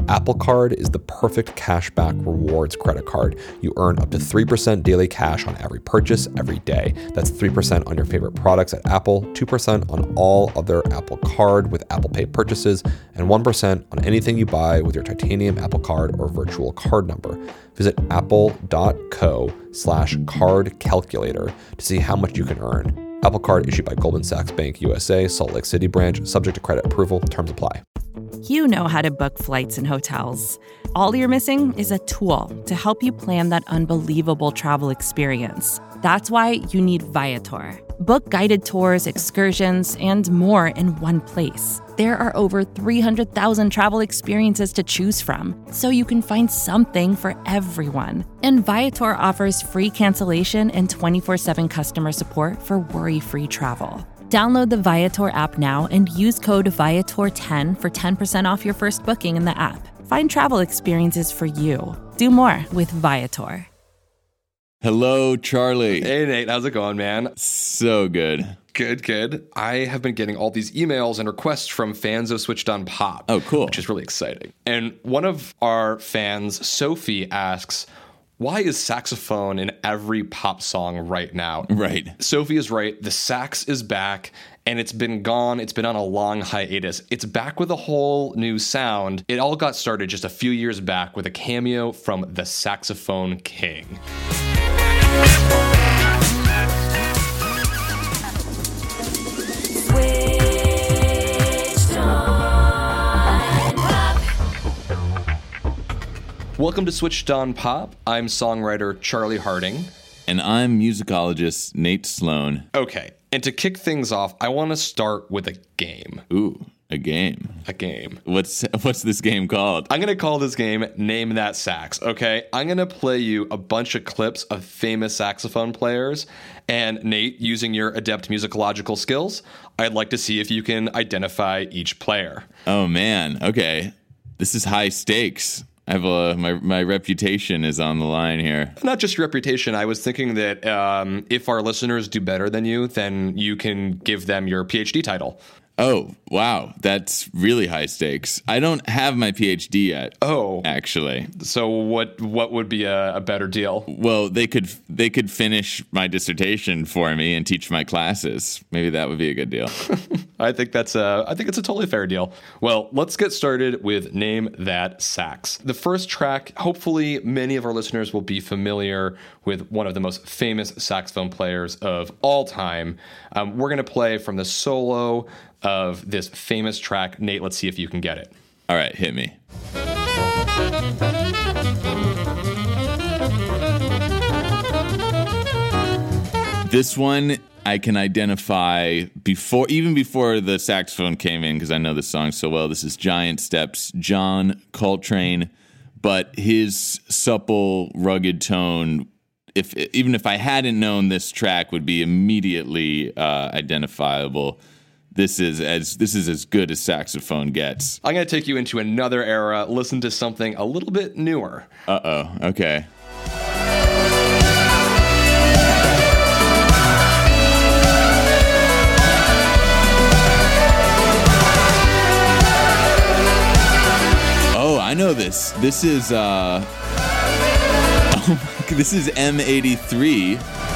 Apple Card is the perfect cashback rewards credit card. You earn up to 3% daily cash on every purchase every day. That's 3% on your favorite products at Apple, 2% on all other Apple Card with Apple Pay purchases, and 1% on anything you buy with your titanium Apple Card or virtual card number. Visit apple.co/card calculator to see how much you can earn. Apple Card issued by Goldman Sachs Bank USA, Salt Lake City branch, subject to credit approval. Terms apply. You know how to book flights and hotels. All you're missing is a tool to help you plan that unbelievable travel experience. That's why you need Viator. Book guided tours, excursions, and more in one place. There are over 300,000 travel experiences to choose from, so you can find something for everyone. And Viator offers free cancellation and 24/7 customer support for worry-free travel. Download the Viator app now and use code Viator10 for 10% off your first booking in the app. Find travel experiences for you. Do more with Viator. Hello, Charlie. Hey, Nate. How's it going, man? So good. Good. I have been getting all these emails and requests from fans of Switched on Pop. Oh, cool. Which is really exciting. And one of our fans, Sophie, asks, why is saxophone in every pop song right now? Right. Sophie is right. The sax is back, and it's been gone. It's been on a long hiatus. It's back with a whole new sound. It all got started just a few years back with a cameo from the Saxophone King. Welcome to Switched on Pop. I'm songwriter Charlie Harding. And I'm musicologist Nate Sloan. Okay, and to kick things off, I want to start with a game. Ooh, a game. A game. What's this game called? I'm going to call this game Name That Sax, okay? I'm going to play you a bunch of clips of famous saxophone players. And Nate, using your adept musicological skills, I'd like to see if you can identify each player. Oh, man. Okay. This is high stakes. I have my reputation is on the line here. Not just your reputation. I was thinking that if our listeners do better than you, then you can give them your PhD title. Oh, wow. That's really high stakes. I don't have my PhD yet. Oh. Actually. So what would be a better deal? Well, they could finish my dissertation for me and teach my classes. Maybe that would be a good deal. I think it's a totally fair deal. Well, let's get started with Name That Sax. The first track, hopefully many of our listeners will be familiar with one of the most famous saxophone players of all time. We're going to play from the solo of this famous track. Nate, let's see if you can get it. All right, hit me. This one I can identify even before the saxophone came in, because I know this song so well. This is Giant Steps, John Coltrane, but his supple, rugged tone, even if I hadn't known this track, would be immediately identifiable. This is as good as saxophone gets. I'm going to take you into another era. Listen to something a little bit newer. Uh-oh. Okay. Oh, I know this. This is this is M83.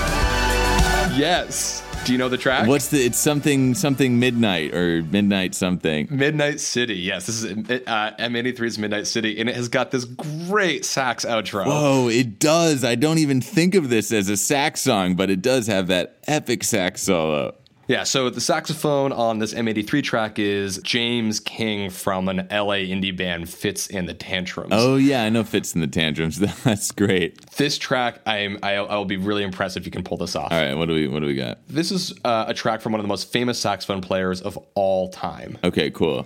Yes. Do you know the track? It's something Midnight or Midnight something. Midnight City. Yes, this is M83's Midnight City, and it has got this great sax outro. Whoa, it does. I don't even think of this as a sax song, but it does have that epic sax solo. Yeah, so the saxophone on this M83 track is James King from an LA indie band, Fitz and the Tantrums. Oh, yeah, I know Fitz and the Tantrums. That's great. This track, I'll be really impressed if you can pull this off. All right, what do we got? This is a track from one of the most famous saxophone players of all time. Okay, cool.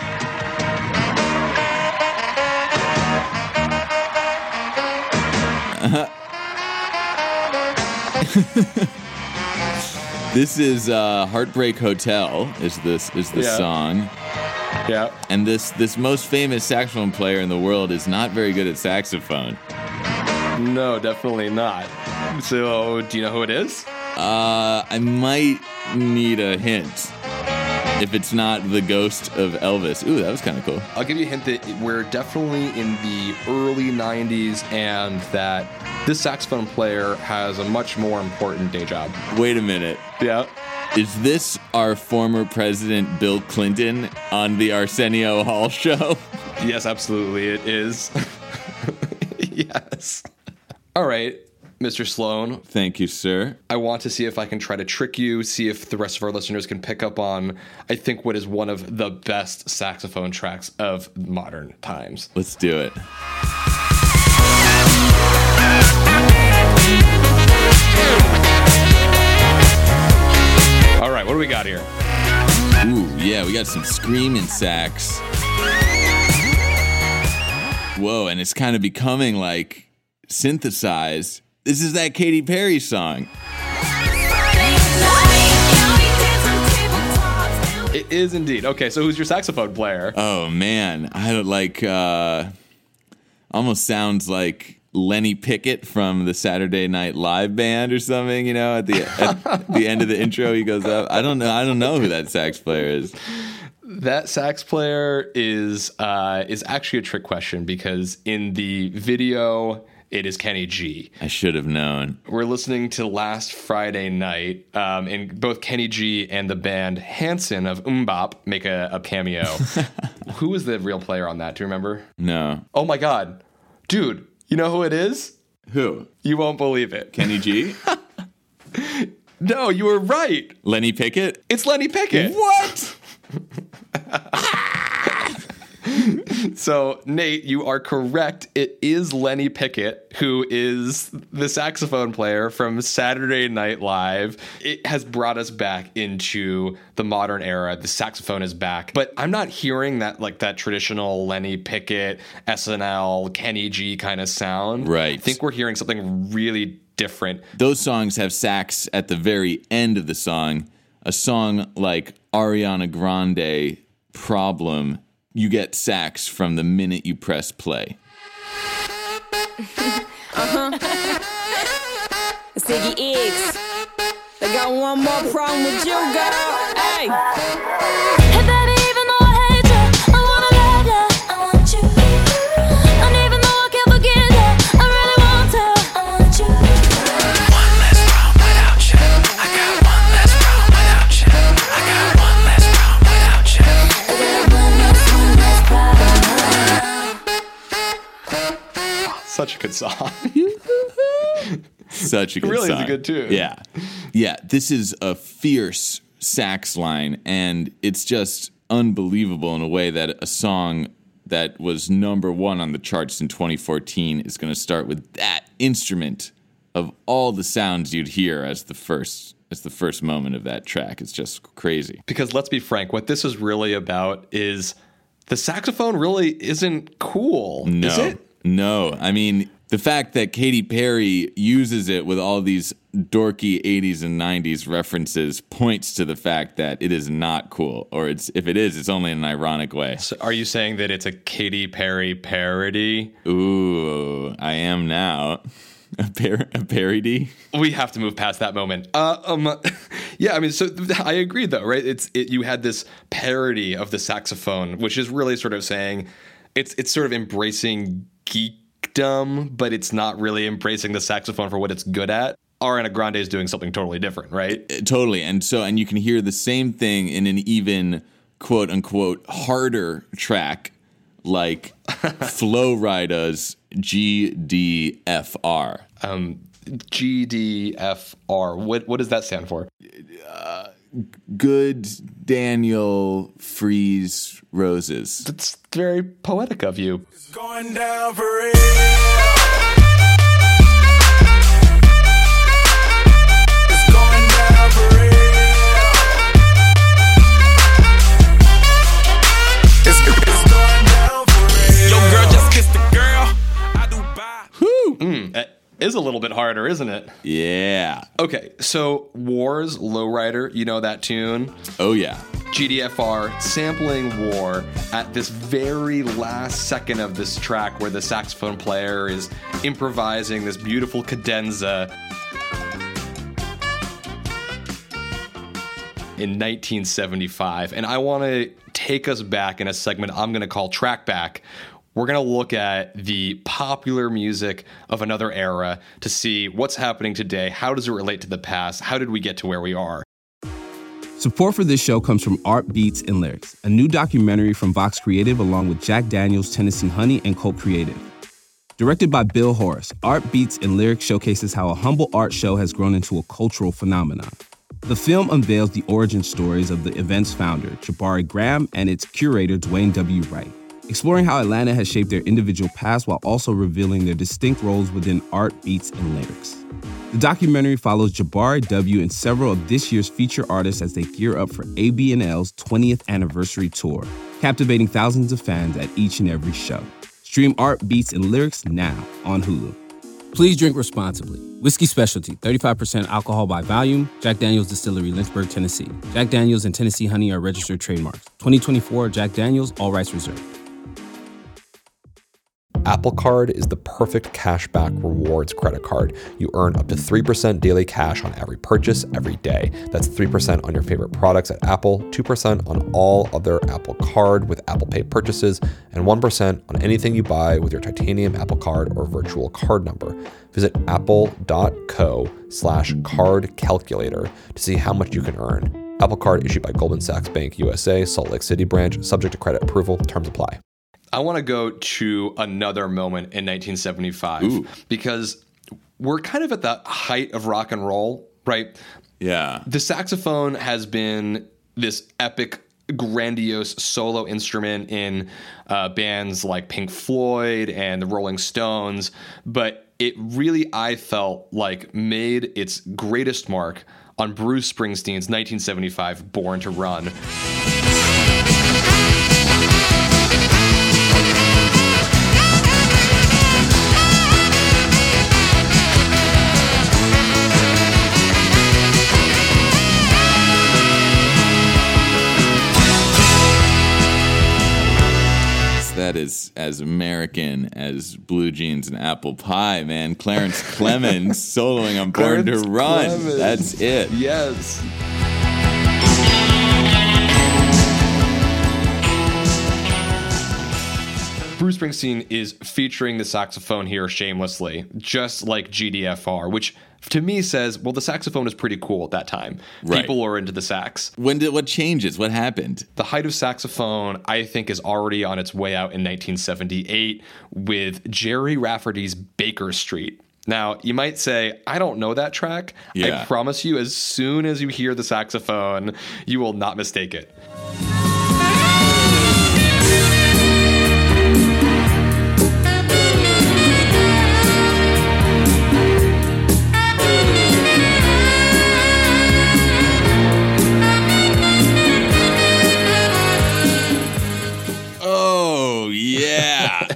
This is Heartbreak Hotel is the song. Yeah. And this most famous saxophone player in the world is not very good at saxophone. No, definitely not. So, do you know who it is? I might need a hint. if it's not the ghost of Elvis. Ooh, that was kind of cool. I'll give you a hint that we're definitely in the early 90s and that this saxophone player has a much more important day job. Wait a minute. Yeah. Is this our former president, Bill Clinton, on the Arsenio Hall show? Yes, absolutely, it is. Yes. All right, Mr. Sloan. Thank you, sir. I want to see if I can try to trick you, see if the rest of our listeners can pick up on, I think, what is one of the best saxophone tracks of modern times. Let's do it. All right, what do we got here? Ooh, yeah, we got some screaming sax. Whoa, and it's kind of becoming like synthesized. This is that Katy Perry song. It is indeed. Okay, so who's your saxophone player? Oh man, I don't like. Almost sounds like Lenny Pickett from the Saturday Night Live band or something. You know, at the end of the intro, he goes up. I don't know who that sax player is. That sax player is actually a trick question because in the video, it is Kenny G. I should have known. We're listening to Last Friday Night, and both Kenny G and the band Hanson of MMMBop make a cameo. Who is the real player on that? Do you remember? No. Oh my God. Dude, you know who it is? Who? You won't believe it. Kenny G? No, you were right. Lenny Pickett? It's Lenny Pickett. What? So, Nate, you are correct. It is Lenny Pickett, who is the saxophone player from Saturday Night Live. It has brought us back into the modern era. The saxophone is back. But I'm not hearing that traditional Lenny Pickett, SNL, Kenny G kind of sound. Right. I think we're hearing something really different. Those songs have sax at the very end of the song. A song like Ariana Grande, Problem, you get sax from the minute you press play. Ziggy X. They got one more problem with you, girl. Hey. Hey, baby, even though I hate you, I wanna love you. I want you. And even though I can't forget you, I really want to. I want you. One less problem without you. I got one less problem without you. I got one less problem without you. I got one less problem. Such a good song. Such a good really song. Is a good tune. Yeah. Yeah, this is a fierce sax line, and it's just unbelievable in a way that a song that was number one on the charts in 2014 is going to start with that instrument of all the sounds you'd hear as the first moment of that track. It's just crazy. Because let's be frank, what this is really about is the saxophone really isn't cool, No, is it? No. I mean, the fact that Katy Perry uses it with all these dorky 80s and 90s references points to the fact that it is not cool. Or if it is, it's only in an ironic way. So are you saying that it's a Katy Perry parody? Ooh, I am now. A parody? We have to move past that moment. Yeah, I mean, so I agree, though, right? You had this parody of the saxophone, which is really sort of saying it's sort of embracing geekdom, but it's not really embracing the saxophone for what it's good at. Ariana Grande is doing something totally different, right? Totally. And you can hear the same thing in an even quote unquote harder track like Flo Rida's GDFR. GDFR. What does that stand for? Good Daniel Freeze Roses. That's very poetic of you. It's going down for real. It's going down for real. It's going down for real. Yo, girl, just kiss the girl. I do buy. That is a little bit harder, isn't it? Yeah. Okay, so War's Lowrider, you know that tune? Oh, yeah. GDFR sampling War at this very last second of this track where the saxophone player is improvising this beautiful cadenza. in 1975. And I want to take us back in a segment I'm going to call Track Back. We're going to look at the popular music of another era to see what's happening today. How does it relate to the past? How did we get to where we are? Support for this show comes from Art Beats and Lyrics, a new documentary from Vox Creative along with Jack Daniels, Tennessee Honey, and Cult Creative. Directed by Bill Horace, Art Beats and Lyrics showcases how a humble art show has grown into a cultural phenomenon. The film unveils the origin stories of the event's founder, Jabari Graham, and its curator, Dwayne W. Wright, exploring how Atlanta has shaped their individual past while also revealing their distinct roles within art, beats, and lyrics. The documentary follows Jabari W. and several of this year's feature artists as they gear up for ABNL's 20th anniversary tour, captivating thousands of fans at each and every show. Stream Art, Beats, and Lyrics now on Hulu. Please drink responsibly. Whiskey Specialty, 35% alcohol by volume. Jack Daniels Distillery, Lynchburg, Tennessee. Jack Daniels and Tennessee Honey are registered trademarks. 2024 Jack Daniels, all rights reserved. Apple Card is the perfect cashback rewards credit card. You earn up to 3% daily cash on every purchase every day. That's 3% on your favorite products at Apple, 2% on all other Apple Card with Apple Pay purchases, and 1% on anything you buy with your titanium Apple Card or virtual card number. Visit apple.co/card calculator to see how much you can earn. Apple Card issued by Goldman Sachs Bank USA, Salt Lake City branch, subject to credit approval. Terms apply. I want to go to another moment in 1975 because we're kind of at the height of rock and roll, right? Yeah. The saxophone has been this epic, grandiose solo instrument in bands like Pink Floyd and the Rolling Stones, but it really, I felt like, made its greatest mark on Bruce Springsteen's 1975 Born to Run. That is as American as blue jeans and apple pie, man. Clarence Clemens soloing on Born to Run. Clemens. That's it. Yes. Bruce Springsteen is featuring the saxophone here shamelessly, just like GDFR, which to me says, well, the saxophone is pretty cool at that time. Right. People are into the sax. What changes? What happened? The height of saxophone, I think, is already on its way out in 1978 with Jerry Rafferty's Baker Street. Now, you might say, I don't know that track. Yeah. I promise you, as soon as you hear the saxophone, you will not mistake it. Oh, yeah.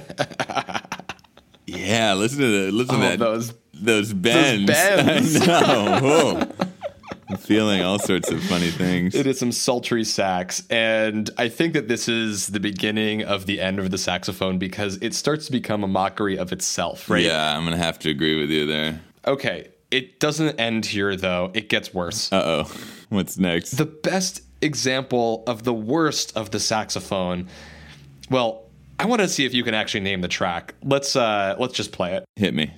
Yeah, listen to that. Those bends. bends. I know. Whoa. I'm feeling all sorts of funny things. It is some sultry sax, and I think that this is the beginning of the end of the saxophone because it starts to become a mockery of itself, right? Yeah, I'm going to have to agree with you there. Okay, it doesn't end here, though. It gets worse. Uh-oh. What's next? The best example of the worst of the saxophone, well, I want to see if you can actually name the track. Let's just play it. Hit me.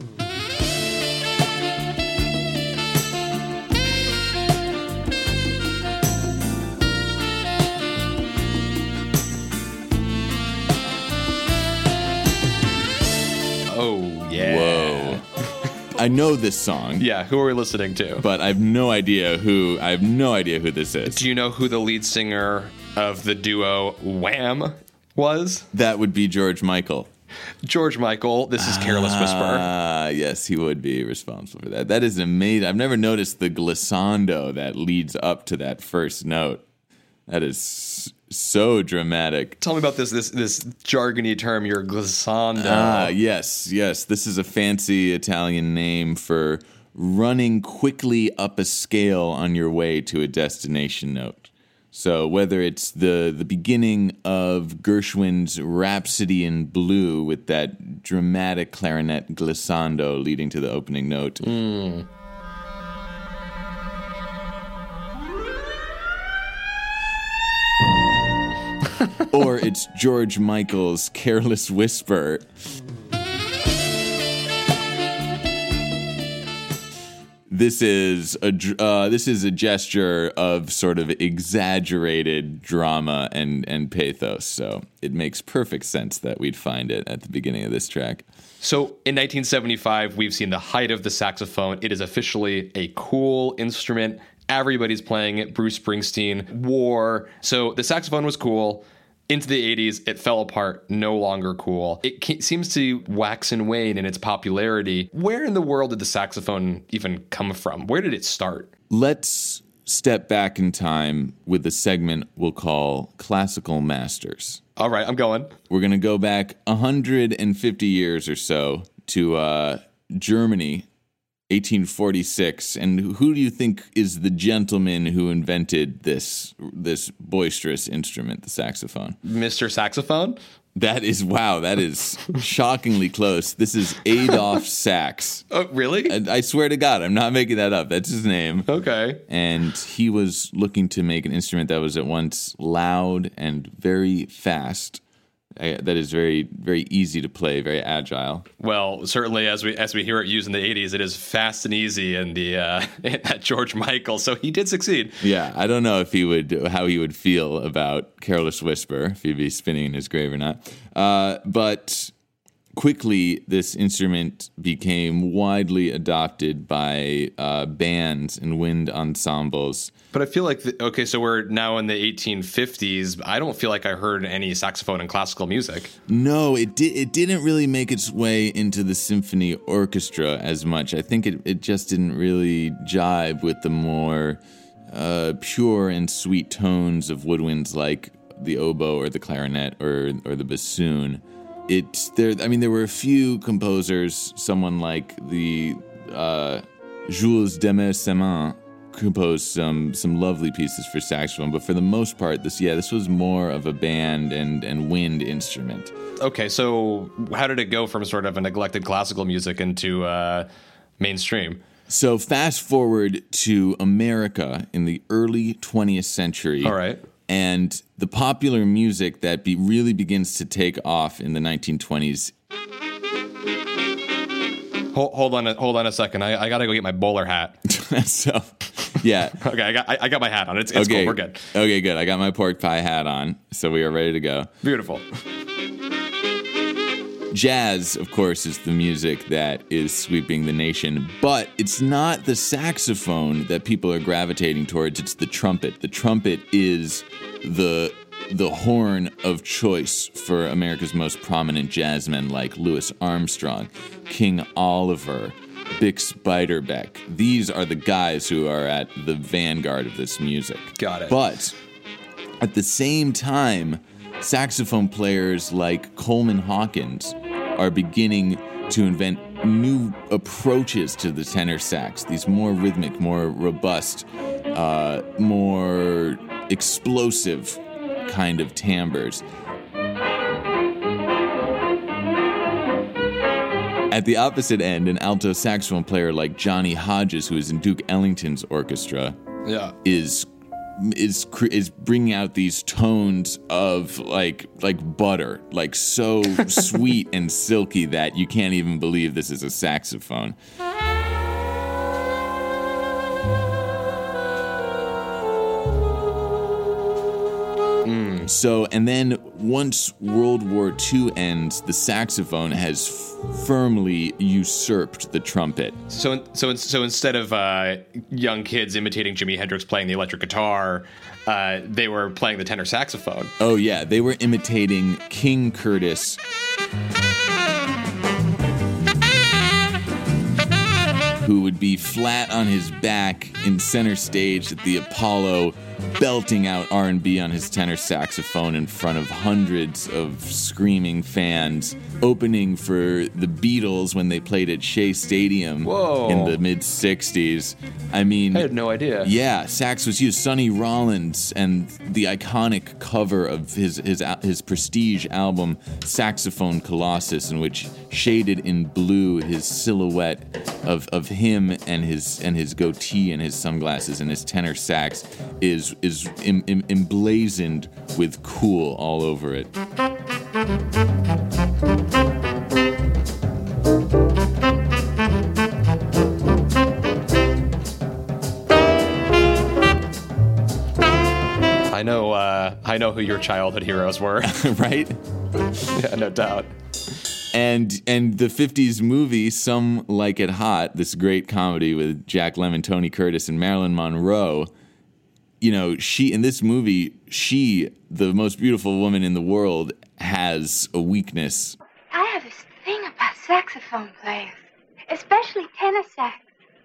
Oh, yeah. Whoa. I know this song. Yeah, who are we listening to? But I have no idea who this is. Do you know who the lead singer of the duo Wham was? That would be George Michael. George Michael. This is Careless Whisper. Yes, he would be responsible for that. That is amazing. I've never noticed the glissando that leads up to that first note. That is so dramatic. Tell me about this jargony term, your glissando. Yes. This is a fancy Italian name for running quickly up a scale on your way to a destination note. So whether it's the beginning of Gershwin's Rhapsody in Blue with that dramatic clarinet glissando leading to the opening note. Or it's George Michael's Careless Whisper. This is a gesture of sort of exaggerated drama and pathos, so it makes perfect sense that we'd find it at the beginning of this track. So in 1975, we've seen the height of the saxophone. It is officially a cool instrument. Everybody's playing it. Bruce Springsteen, War. So the saxophone was cool. Into the 80s, it fell apart, no longer cool. It seems to wax and wane in its popularity. Where in the world did the saxophone even come from? Where did it start? Let's step back in time with the segment we'll call Classical Masters. All right, I'm going. We're going to go back 150 years or so to Germany, 1846. And who do you think is the gentleman who invented this boisterous instrument, the saxophone? Mr. Saxophone? That is shockingly close. This is Adolf Sax. Oh, really? I swear to God, I'm not making that up. That's his name. Okay. And he was looking to make an instrument that was at once loud and very fast. That is very, very easy to play, very agile. Well, certainly as we hear it used in the 80s, it is fast and easy in at George Michael. So he did succeed. Yeah, I don't know how he would feel about Careless Whisper, if he'd be spinning in his grave or not. But quickly, this instrument became widely adopted by bands and wind ensembles. But I feel like, so we're now in the 1850s. I don't feel like I heard any saxophone in classical music. No, it didn't really make its way into the symphony orchestra as much. I think it just didn't really jibe with the more pure and sweet tones of woodwinds like the oboe or the clarinet or the bassoon. There were a few composers, someone like the Jules Demer-Semin, composed some lovely pieces for saxophone, but for the most part, this was more of a band and wind instrument. Okay, so how did it go from sort of a neglected classical music into mainstream? So fast forward to America in the early 20th century. All right. And the popular music that really begins to take off in the 1920s. Hold on a second. I gotta go get my bowler hat. So, yeah. Okay, I got my hat on. It's cool. We're good. Okay, good. I got my pork pie hat on, so we are ready to go. Beautiful. Jazz, of course, is the music that is sweeping the nation, but it's not the saxophone that people are gravitating towards. It's the trumpet. The trumpet is the horn of choice for America's most prominent jazzmen like Louis Armstrong, King Oliver, Bix Beiderbecke. These are the guys who are at the vanguard of this music. Got it. But at the same time, saxophone players like Coleman Hawkins are beginning to invent new approaches to the tenor sax, these more rhythmic, more robust, more explosive kind of timbres. At the opposite end, an alto saxophone player like Johnny Hodges, who is in Duke Ellington's orchestra, is bringing out these tones of like butter, like so sweet and silky that you can't even believe this is a saxophone. So, and then once World War II ends, the saxophone has firmly usurped the trumpet. So instead of young kids imitating Jimi Hendrix playing the electric guitar, they were playing the tenor saxophone. Oh yeah, they were imitating King Curtis. Who would be flat on his back in center stage at the Apollo, belting out R&B on his tenor saxophone in front of hundreds of screaming fans, opening for the Beatles when they played at Shea Stadium in the mid-'60s. I mean, I had no idea. Yeah, sax was used. Sonny Rollins and the iconic cover of his prestige album Saxophone Colossus, in which shaded in blue his silhouette of him and his goatee and his sunglasses and his tenor sax is emblazoned with cool all over it. I know who your childhood heroes were. Right? Yeah, no doubt. And the 50s movie, Some Like It Hot, this great comedy with Jack Lemmon, Tony Curtis, and Marilyn Monroe, you know, in this movie, the most beautiful woman in the world, has a weakness. I have this thing about saxophone players, especially tenor sax.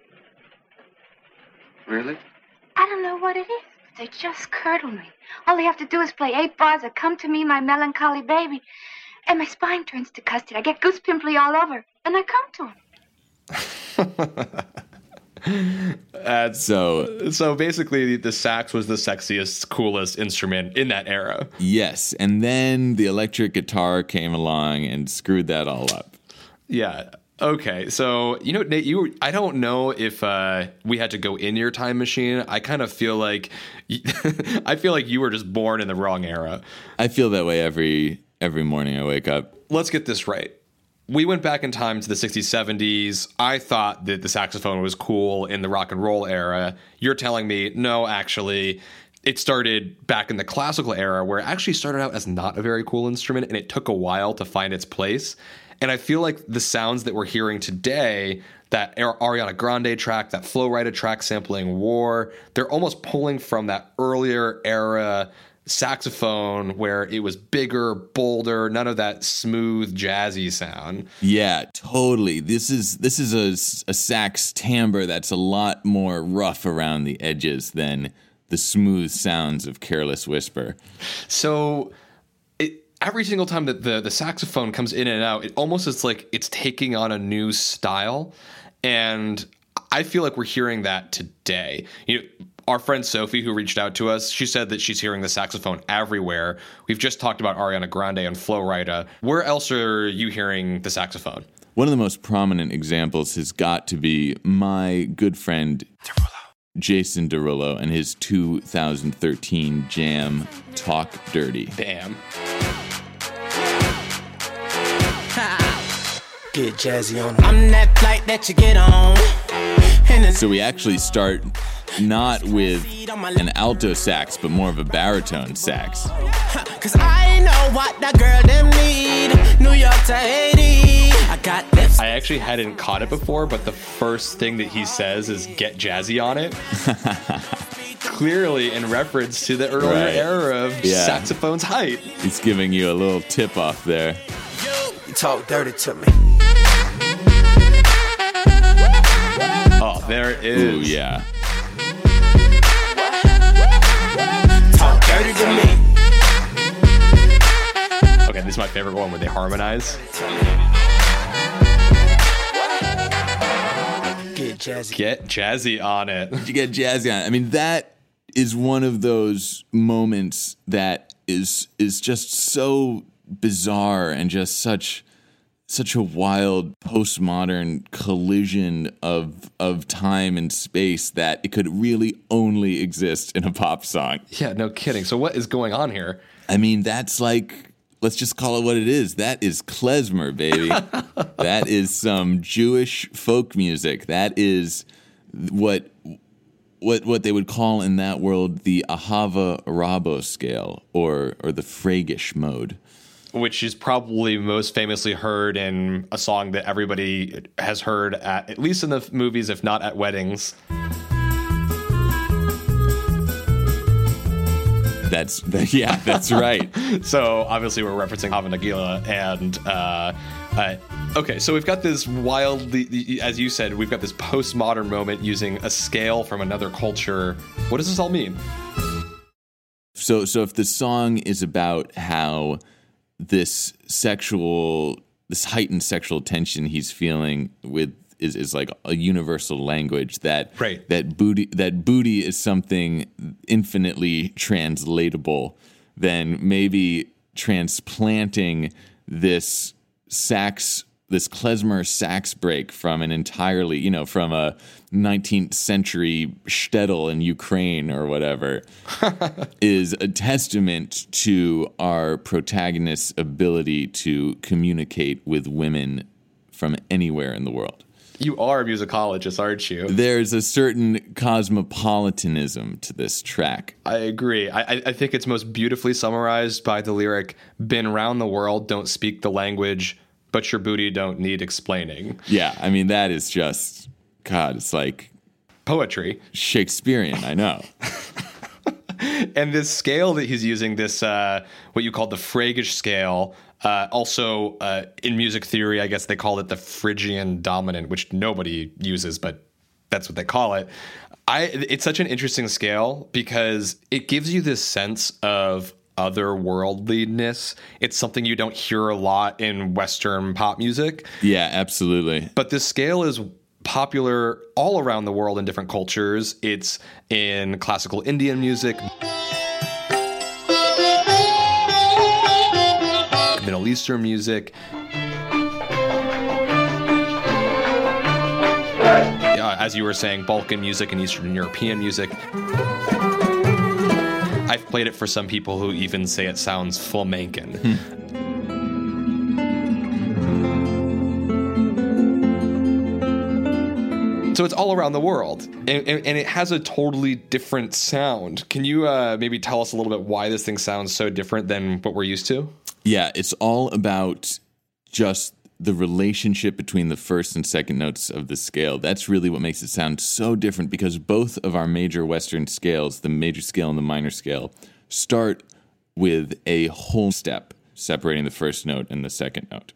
Really? I don't know what it is, but they just curdle me. All they have to do is play 8 bars of Come to Me, My Melancholy Baby, and my spine turns to custard. I get goose pimply all over, and I come to them. So basically, the sax was the sexiest, coolest instrument in that era. Yes, and then the electric guitar came along and screwed that all up. Yeah. Okay, so, you know, Nate, I don't know if we had to go in your time machine. I kind of feel like you were just born in the wrong era. I feel that way every morning I wake up. Let's get this right. We went back in time to the 60s, 70s. I thought that the saxophone was cool in the rock and roll era. You're telling me, no, actually, it started back in the classical era, where it actually started out as not a very cool instrument, and it took a while to find its place. And I feel like the sounds that we're hearing today, that Ariana Grande track, that Flo Rida track sampling War, they're almost pulling from that earlier era saxophone where it was bigger, bolder, none of that smooth, jazzy sound. Yeah, totally. This is a sax timbre that's a lot more rough around the edges than the smooth sounds of Careless Whisper. So every single time that the saxophone comes in and out, it almost is like it's taking on a new style. And I feel like we're hearing that today. You know, our friend Sophie, who reached out to us, she said that she's hearing the saxophone everywhere. We've just talked about Ariana Grande and Flo Rida. Where else are you hearing the saxophone? One of the most prominent examples has got to be my good friend Jason Derulo and his 2013 jam, Talk Dirty. Damn. Get jazzy on. I'm that flight that you get on. So we actually start not with an alto sax, but more of a baritone sax. Cause I know what that girl them need. New York to Haiti. I got lips. I actually hadn't caught it before, but the first thing that he says is get jazzy on it. Clearly in reference to the earlier era of saxophone's height. He's giving you a little tip off there. You talk dirty to me. Oh, there it is. Ooh, yeah. Talk dirty to me. Okay, this is my favorite one where they harmonize. Get jazzy. Get jazzy on it. You get jazzy on it. I mean, that is one of those moments that is just so bizarre and just such a wild postmodern collision of time and space that it could really only exist in a pop song. Yeah, no kidding. So what is going on here? I mean, that's like, let's just call it what it is. That is klezmer, baby. That is some Jewish folk music. That is what they would call in that world the Ahava Rabo scale or the Fragish mode. Which is probably most famously heard in a song that everybody has heard at least in the movies, if not at weddings. That's right. So obviously we're referencing Hava Nagila and okay, so we've got this wildly, as you said, we've got this postmodern moment using a scale from another culture. What does this all mean? So if the song is about how this heightened sexual tension he's feeling with is like a universal language, that booty is something infinitely translatable, then maybe transplanting this sax this klezmer sax break from an entirely, from a 19th century shtetl in Ukraine or whatever, is a testament to our protagonist's ability to communicate with women from anywhere in the world. You are a musicologist, aren't you? There's a certain cosmopolitanism to this track. I agree. I think it's most beautifully summarized by the lyric, "Been round the world, don't speak the language, but your booty don't need explaining." Yeah, I mean, that is just, God, it's like poetry. Shakespearean, I know. And this scale that he's using, this what you call the Frege scale, also in music theory, I guess they call it the Phrygian dominant, which nobody uses, but that's what they call it. It's such an interesting scale because it gives you this sense of otherworldliness. It's something you don't hear a lot in Western pop music. Yeah, absolutely. But this scale is popular all around the world in different cultures. It's in classical Indian music, Middle Eastern music, as you were saying, Balkan music and Eastern European music. I've played it for some people who even say it sounds flamencan. So it's all around the world, and it has a totally different sound. Can you maybe tell us a little bit why this thing sounds so different than what we're used to? Yeah, it's all about just the relationship between the first and second notes of the scale. That's really what makes it sound so different, because both of our major Western scales, the major scale and the minor scale, start with a whole step separating the first note and the second note.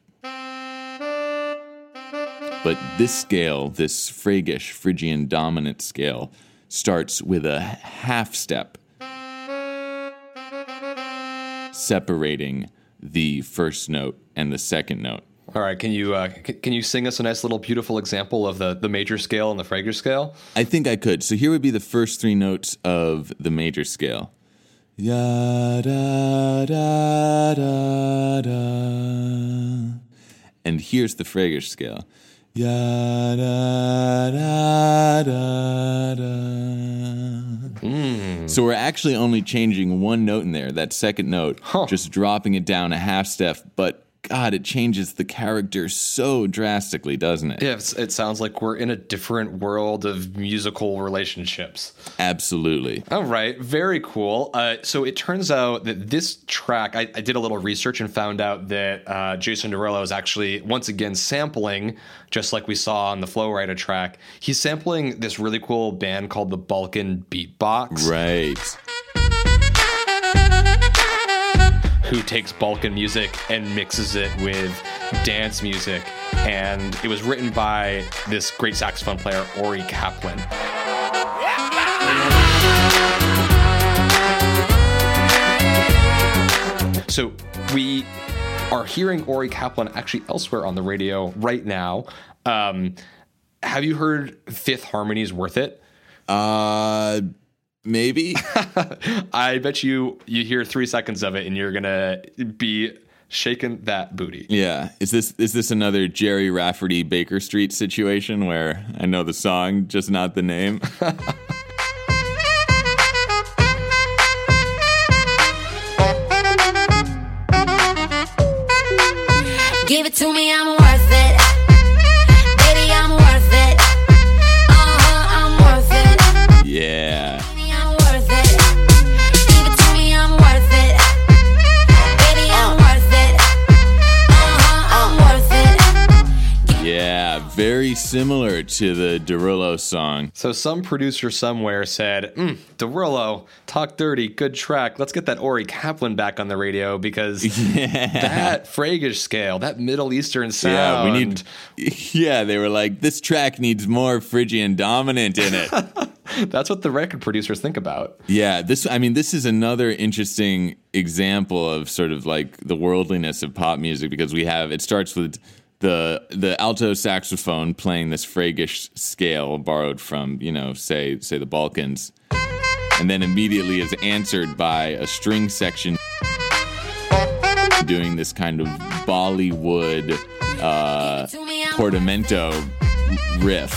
But this scale, this Fregish, Phrygian dominant scale, starts with a half step separating the first note and the second note. All right, can you sing us a nice little beautiful example of the major scale and the Fregish scale? I think I could. So here would be the first three notes of the major scale. Ya da da da da. And here's the Fregish scale. Ya da da da da. So we're actually only changing one note in there, that second note, just dropping it down a half step, but God, it changes the character so drastically, doesn't it? Yeah, it sounds like we're in a different world of musical relationships. Absolutely. All right, very cool. So it turns out that this track, I did a little research and found out that Jason Derulo is actually, once again, sampling, just like we saw on the Flow Rider track. He's sampling this really cool band called the Balkan Beatbox. Right. Who takes Balkan music and mixes it with dance music. And it was written by this great saxophone player, Ori Kaplan. So we are hearing Ori Kaplan actually elsewhere on the radio right now. Have you heard Fifth Harmony's Worth It? Maybe. I bet you hear 3 seconds of it and you're gonna be shaking that booty. Yeah. Is this another Jerry Rafferty Baker Street situation where I know the song, just not the name? Give it to me, I'm worth it. Baby, I'm worth it. I'm worth it. Yeah. I'm worth it. Give it to me, I'm worth it. Baby, I'm worth it. I'm worth it. Yeah, very similar to the Derulo song. So some producer somewhere said, Derulo, talk dirty, good track. Let's get that Ori Kaplan back on the radio because that Fregish scale, that Middle Eastern sound. They were like, this track needs more Phrygian dominant in it. That's what the record producers think about. Yeah, this is another interesting example of sort of like the worldliness of pop music, because it starts with the alto saxophone playing this Fregish scale borrowed from, say the Balkans, and then immediately is answered by a string section doing this kind of Bollywood portamento riff.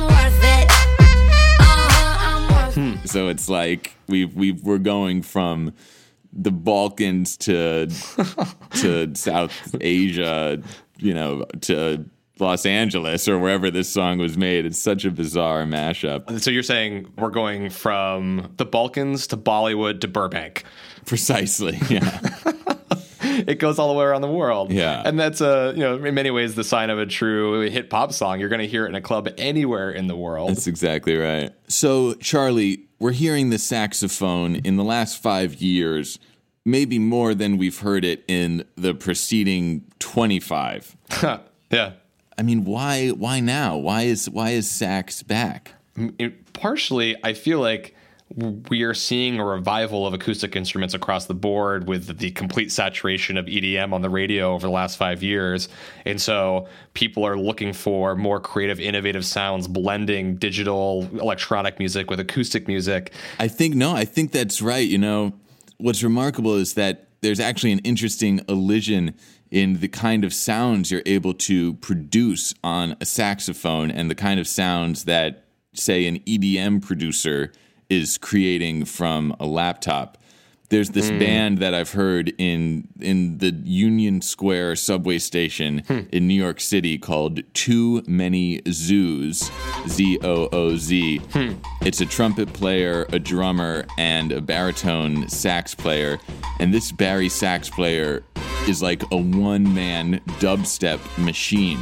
So it's like we're going from the Balkans to South Asia, to Los Angeles or wherever this song was made. It's such a bizarre mashup. So you're saying we're going from the Balkans to Bollywood to Burbank. Precisely, yeah. It goes all the way around the world. Yeah. And that's, in many ways, the sign of a true hit pop song. You're going to hear it in a club anywhere in the world. That's exactly right. So, Charlie, we're hearing the saxophone in the last 5 years, maybe more than we've heard it in the preceding 25. Yeah. I mean, why now? Why is sax back? Partially, I feel like we are seeing a revival of acoustic instruments across the board with the complete saturation of EDM on the radio over the last 5 years. And so people are looking for more creative, innovative sounds, blending digital electronic music with acoustic music. I think that's right. What's remarkable is that there's actually an interesting elision in the kind of sounds you're able to produce on a saxophone and the kind of sounds that, say, an EDM producer is creating from a laptop. There's this band that I've heard in the Union Square subway station in New York City called Too Many Zoos, Z-O-O-Z. It's a trumpet player, a drummer, and a baritone sax player. And this bari sax player is like a one-man dubstep machine.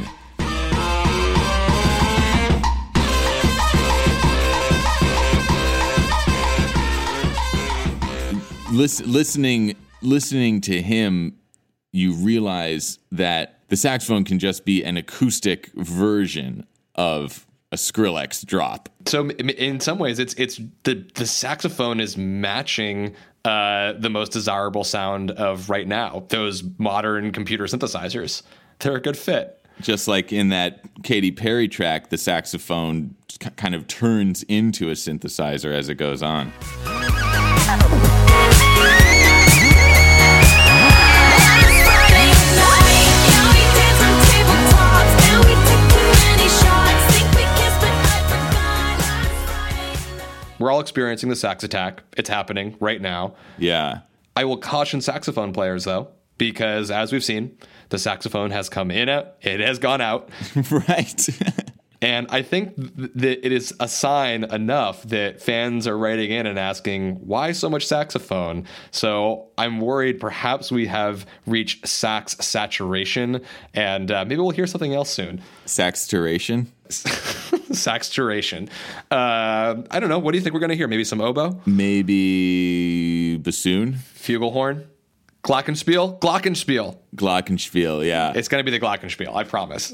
Listening to him, you realize that the saxophone can just be an acoustic version of a Skrillex drop. So in some ways, it's the saxophone is matching the most desirable sound of right now. Those modern computer synthesizers, they're a good fit. Just like in that Katy Perry track, the saxophone kind of turns into a synthesizer as it goes on. We're all experiencing the sax attack. It's happening right now. Yeah. I will caution saxophone players, though, because as we've seen, the saxophone has come in, it has gone out. Right. And I think that it is a sign enough that fans are writing in and asking, why so much saxophone? So I'm worried perhaps we have reached sax saturation, and maybe we'll hear something else soon. Saxturation? Saxturation. I don't know. What do you think we're going to hear? Maybe some oboe? Maybe bassoon? Flugelhorn? Glockenspiel? Glockenspiel. Glockenspiel, yeah. It's going to be the Glockenspiel, I promise.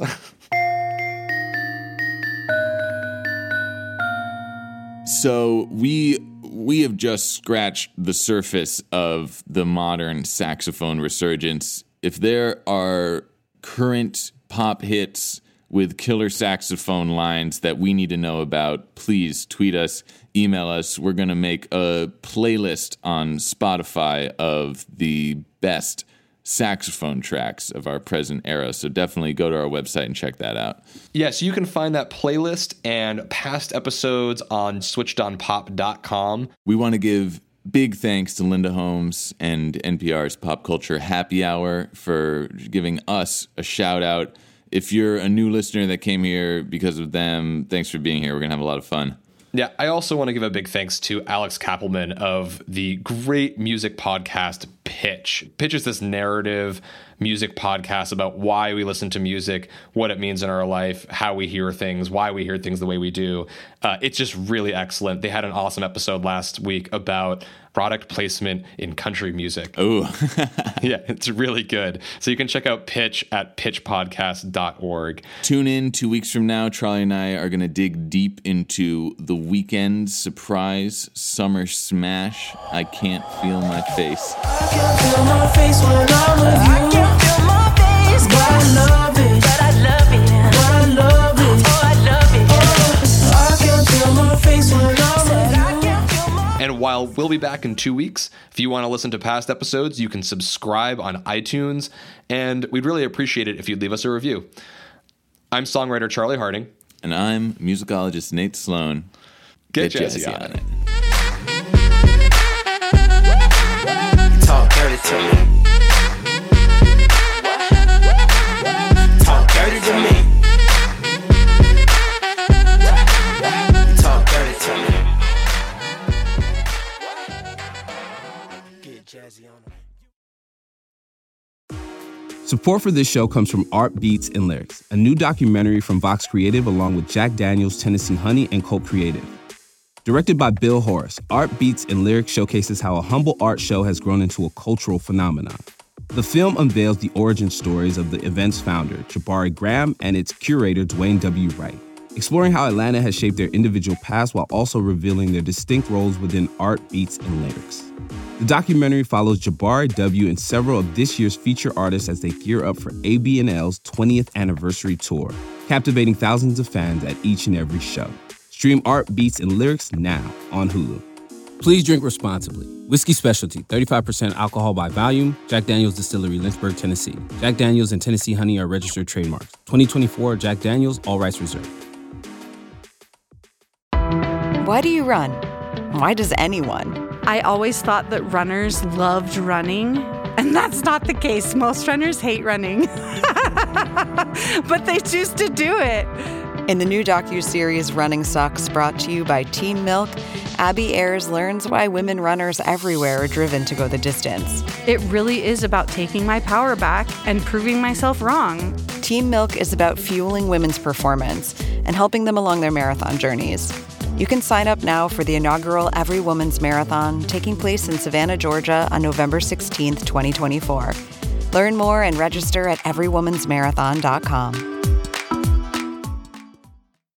So we have just scratched the surface of the modern saxophone resurgence. If there are current pop hits with killer saxophone lines that we need to know about, please tweet us, email us. We're going to make a playlist on Spotify of the best saxophone tracks of our present era. So definitely go to our website and check that out. Yes, you can find that playlist and past episodes on switchedonpop.com. We want to give big thanks to Linda Holmes and NPR's Pop Culture Happy Hour for giving us a shout out. If you're a new listener that came here because of them, thanks for being here. We're going to have a lot of fun. Yeah, I also want to give a big thanks to Alex Kappelman of the great music podcast Pitch. Pitch is this narrative music podcast about why we listen to music, what it means in our life, how we hear things, why we hear things the way we do. It's just really excellent. They had an awesome episode last week about product placement in country music. Oh, yeah, it's really good. So you can check out Pitch at pitchpodcast.org. Tune in 2 weeks from now. Charlie and I are going to dig deep into The Weeknd's surprise summer smash, I Can't Feel My Face. I can't feel my face when I'm with you. I can't feel my face, but I love it. But I love it. But I love it. Oh, I love it. I can't feel my face when I'm with you. And while we'll be back in 2 weeks. If you want to listen to past episodes, you can subscribe on iTunes, and we'd really appreciate it if you'd leave us a review. I'm songwriter Charlie Harding. And I'm musicologist Nate Sloan. Get jazzy on it. Talk dirty to me. Talk dirty to me. Talk dirty to me. Get jazzy on it. Support for this show comes from Art Beats and Lyrics, a new documentary from Vox Creative along with Jack Daniels, Tennessee Honey, and Colt Creative. Directed by Bill Horace, Art Beats and Lyrics showcases how a humble art show has grown into a cultural phenomenon. The film unveils the origin stories of the event's founder, Jabari Graham, and its curator, Dwayne W. Wright, exploring how Atlanta has shaped their individual past while also revealing their distinct roles within Art Beats and Lyrics. The documentary follows Jabari W. and several of this year's feature artists as they gear up for AB&L's 20th anniversary tour, captivating thousands of fans at each and every show. Stream Art Beats and Lyrics now on Hulu. Please drink responsibly. Whiskey Specialty, 35% alcohol by volume. Jack Daniel's Distillery, Lynchburg, Tennessee. Jack Daniel's and Tennessee Honey are registered trademarks. 2024 Jack Daniel's, all rights reserved. Why do you run? Why does anyone? I always thought that runners loved running, and that's not the case. Most runners hate running, but they choose to do it. In the new docuseries Running Sucks, brought to you by Team Milk, Abby Ayers learns why women runners everywhere are driven to go the distance. It really is about taking my power back and proving myself wrong. Team Milk is about fueling women's performance and helping them along their marathon journeys. You can sign up now for the inaugural Every Woman's Marathon taking place in Savannah, Georgia on November 16th, 2024. Learn more and register at everywomansmarathon.com.